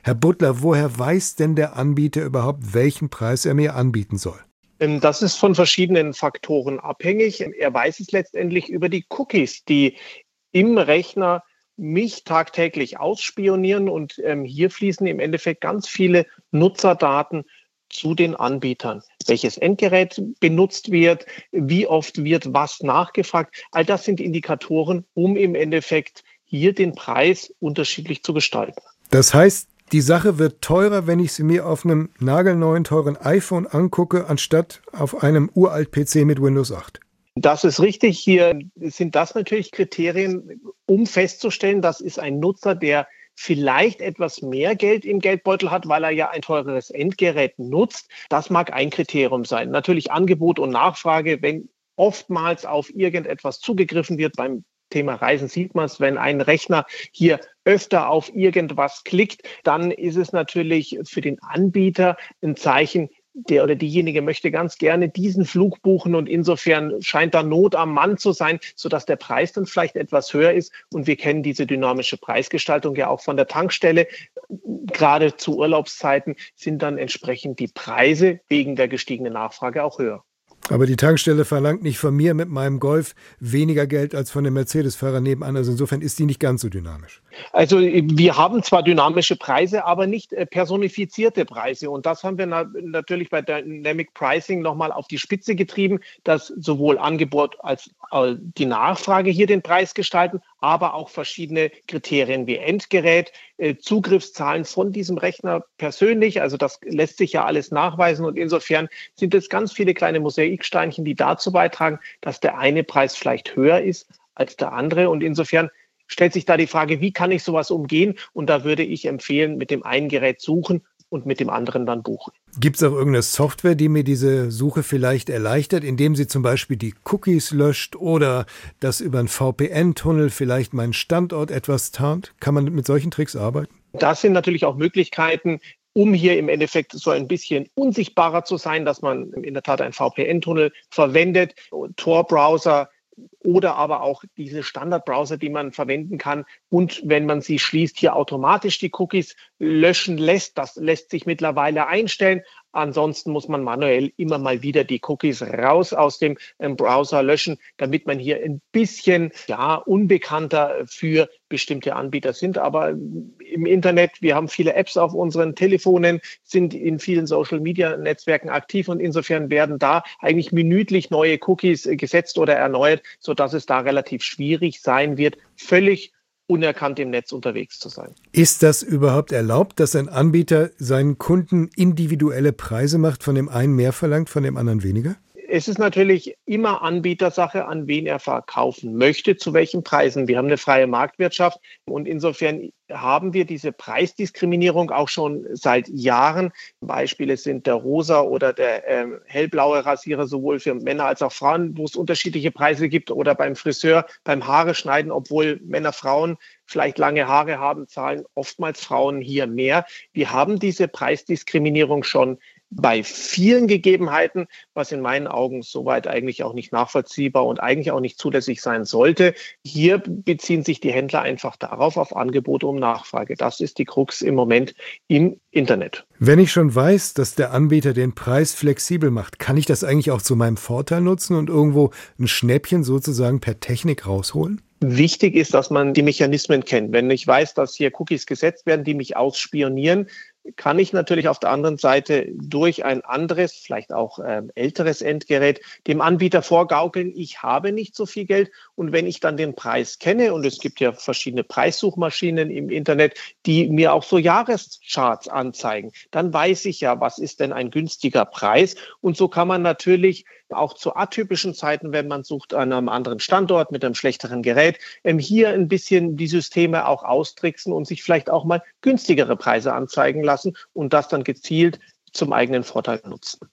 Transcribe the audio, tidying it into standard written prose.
Herr Butler, woher weiß denn der Anbieter überhaupt, welchen Preis er mir anbieten soll? Das ist von verschiedenen Faktoren abhängig. Er weiß es letztendlich über die Cookies, die im Rechner mich tagtäglich ausspionieren. Und hier fließen im Endeffekt ganz viele Nutzerdaten zu den Anbietern. Welches Endgerät benutzt wird, wie oft wird was nachgefragt. All das sind Indikatoren, um im Endeffekt hier den Preis unterschiedlich zu gestalten. Das heißt, die Sache wird teurer, wenn ich sie mir auf einem nagelneuen, teuren iPhone angucke, anstatt auf einem Uralt-PC mit Windows 8. Das ist richtig. Hier sind das natürlich Kriterien, um festzustellen, das ist ein Nutzer, der vielleicht etwas mehr Geld im Geldbeutel hat, weil er ja ein teureres Endgerät nutzt. Das mag ein Kriterium sein. Natürlich Angebot und Nachfrage, wenn oftmals auf irgendetwas zugegriffen wird. Beim Thema Reisen sieht man es, wenn ein Rechner hier öfter auf irgendwas klickt, dann ist es natürlich für den Anbieter ein Zeichen, der oder diejenige möchte ganz gerne diesen Flug buchen und insofern scheint da Not am Mann zu sein, sodass der Preis dann vielleicht etwas höher ist. Und wir kennen diese dynamische Preisgestaltung ja auch von der Tankstelle. Gerade zu Urlaubszeiten sind dann entsprechend die Preise wegen der gestiegenen Nachfrage auch höher. Aber die Tankstelle verlangt nicht von mir mit meinem Golf weniger Geld als von dem Mercedes-Fahrer nebenan. Also insofern ist die nicht ganz so dynamisch. Also wir haben zwar dynamische Preise, aber nicht personifizierte Preise. Und das haben wir natürlich bei Dynamic Pricing nochmal auf die Spitze getrieben, dass sowohl Angebot als die Nachfrage hier den Preis gestalten, aber auch verschiedene Kriterien wie Endgerät, Zugriffszahlen von diesem Rechner persönlich. Also das lässt sich ja alles nachweisen. Und insofern sind es ganz viele kleine Mosaiksteinchen, die dazu beitragen, dass der eine Preis vielleicht höher ist als der andere. Und insofern stellt sich da die Frage, wie kann ich sowas umgehen? Und da würde ich empfehlen, mit dem einen Gerät suchen und mit dem anderen dann buchen. Gibt es auch irgendeine Software, die mir diese Suche vielleicht erleichtert, indem sie zum Beispiel die Cookies löscht oder dass über einen VPN-Tunnel vielleicht mein Standort etwas tarnt? Kann man mit solchen Tricks arbeiten? Das sind natürlich auch Möglichkeiten, um hier im Endeffekt so ein bisschen unsichtbarer zu sein, dass man in der Tat einen VPN-Tunnel verwendet, Tor-Browser, oder aber auch diese Standardbrowser, die man verwenden kann. Und wenn man sie schließt, hier automatisch die Cookies löschen lässt. Das lässt sich mittlerweile einstellen. Ansonsten muss man manuell immer mal wieder die Cookies raus aus dem Browser löschen, damit man hier ein bisschen unbekannter für bestimmte Anbieter sind. Aber im Internet, wir haben viele Apps auf unseren Telefonen, sind in vielen Social-Media-Netzwerken aktiv und insofern werden da eigentlich minütlich neue Cookies gesetzt oder erneuert, sodass es da relativ schwierig sein wird, völlig unerkannt im Netz unterwegs zu sein. Ist das überhaupt erlaubt, dass ein Anbieter seinen Kunden individuelle Preise macht, von dem einen mehr verlangt, von dem anderen weniger? Es ist natürlich immer Anbietersache, an wen er verkaufen möchte, zu welchen Preisen. Wir haben eine freie Marktwirtschaft und insofern haben wir diese Preisdiskriminierung auch schon seit Jahren. Beispiele sind der rosa oder der hellblaue Rasierer, sowohl für Männer als auch Frauen, wo es unterschiedliche Preise gibt, oder beim Friseur, beim Haare schneiden, obwohl Männer, Frauen vielleicht lange Haare haben, zahlen oftmals Frauen hier mehr. Wir haben diese Preisdiskriminierung schon bei vielen Gegebenheiten, was in meinen Augen soweit eigentlich auch nicht nachvollziehbar und eigentlich auch nicht zulässig sein sollte. Hier beziehen sich die Händler einfach darauf, auf Angebote und Nachfrage. Das ist die Krux im Moment im Internet. Wenn ich schon weiß, dass der Anbieter den Preis flexibel macht, kann ich das eigentlich auch zu meinem Vorteil nutzen und irgendwo ein Schnäppchen sozusagen per Technik rausholen? Wichtig ist, dass man die Mechanismen kennt. Wenn ich weiß, dass hier Cookies gesetzt werden, die mich ausspionieren, kann ich natürlich auf der anderen Seite durch ein anderes, vielleicht auch älteres Endgerät dem Anbieter vorgaukeln, ich habe nicht so viel Geld. Und wenn ich dann den Preis kenne, und es gibt ja verschiedene Preissuchmaschinen im Internet, die mir auch so Jahrescharts anzeigen, dann weiß ich ja, was ist denn ein günstiger Preis. Und so kann man natürlich auch zu atypischen Zeiten, wenn man sucht an einem anderen Standort mit einem schlechteren Gerät, hier ein bisschen die Systeme auch austricksen und sich vielleicht auch mal günstigere Preise anzeigen lassen und das dann gezielt zum eigenen Vorteil nutzen.